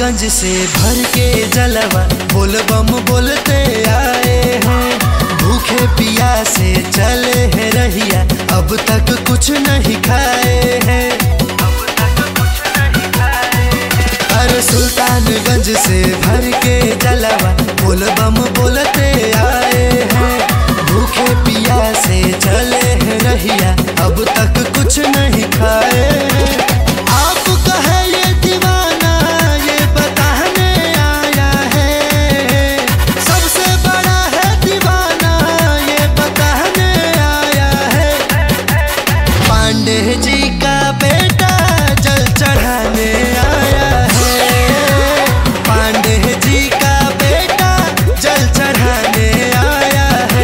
सुल्तानगंज से भर के जलवा बोल बम बोलते आए हैं। भूखे प्यासे चले हैं रहिया, अब तक कुछ नहीं खाए हैं। अरे सुल्तानगंज से भर के जलवा बोल बम बोलते आए हैं। भूखे प्यासे चले हैं रहिया, अब तक कुछ नहीं खाए हैं। आपका है ये दीवाना, ये बताने आया है। सबसे बड़ा है दीवाना, ये बताने आया है। पांडे जी का बेटा जल चढ़ाने आया है। पांडे जी का बेटा जल चढ़ाने आया है।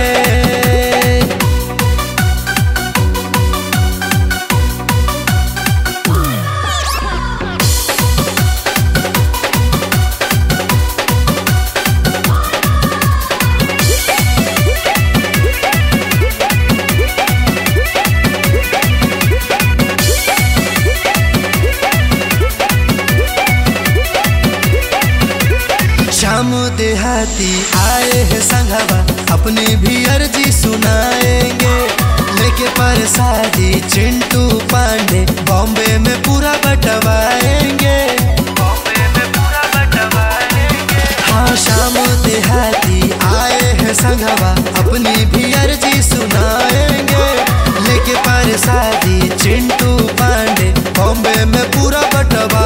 शाम देहाती आए हैं संघवा, अपनी भी अर्जी सुनाएंगे। लेके प्रसादी चिंटू पांडे बॉम्बे में पूरा बटवाएंगे। हाँ शाम देहाती आए हैं संघवा, अपनी भी अर्जी सुनाएंगे। लेके प्रसादी चिंटू पांडे बॉम्बे में पूरा बटवा